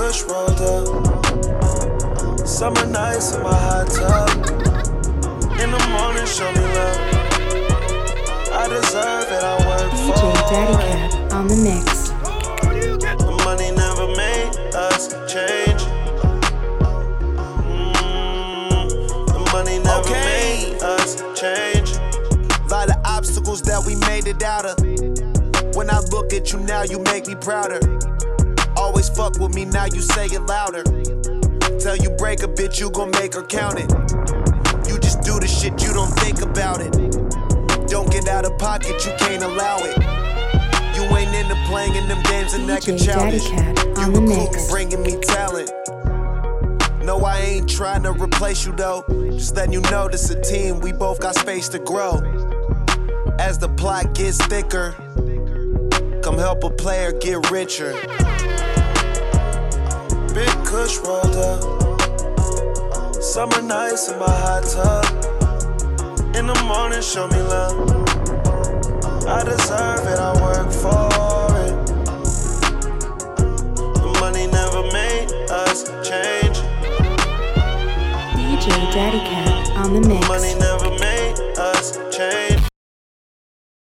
Kush rolled up. Summer nights in my hot tub. In the morning, show me love. I deserve it, I work for DJ Daddy Cat on the mix. The money never made us change. The money never made us change. Lot of obstacles that we made it out of. When I look at you now, you make me prouder. Always fuck with me, now you say it louder. Tell you break a bitch, you gon' make her count it. You just do the shit, you don't think about it. Don't get out of pocket, you can't allow it. You ain't into playing in them games and that can challenge. DJ Daddy Cat on You the recruiting, mix. bringing me talent. No, I ain't trying to replace you though. Just letting you know this a team, we both got space to grow. As the plot gets thicker, come help a player get richer. Big Kush rolled up. Summer nights in my hot tub. In the morning, show me love. I deserve it, I work for it. The money never made us change. DJ Daddy Cat on the mix. The money never made